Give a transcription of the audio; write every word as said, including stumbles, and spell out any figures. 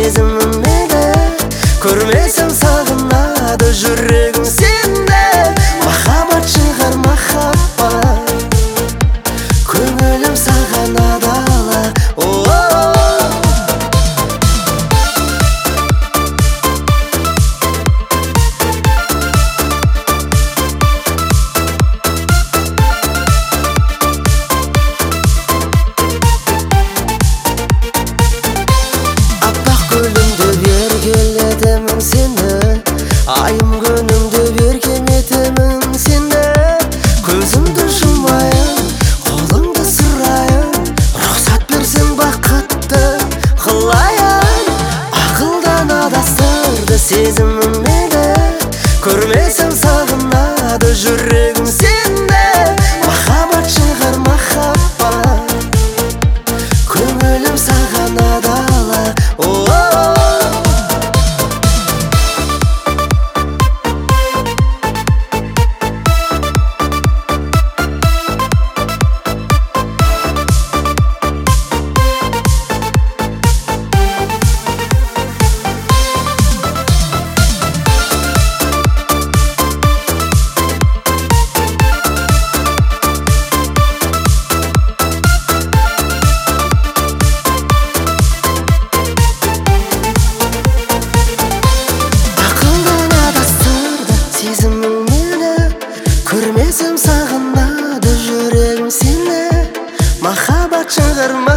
сезімім мені. Көрмесем сағынады жүрегім сенде. Махаббат шығар махаббат, көңілім саған адала. Айым күнімді берген етемін сені. Көзімді жұмайын, қолыңды сұрайын, рұқсат берсең бақытты қылайын. Ақылдан адастырды сезімім мені. Көрмесем сағынады жүрегім сенде. Махаббат шығар махаббат, көңілім саған адала. Көрмесем сағынады жүрегім сені. Махаббат шығар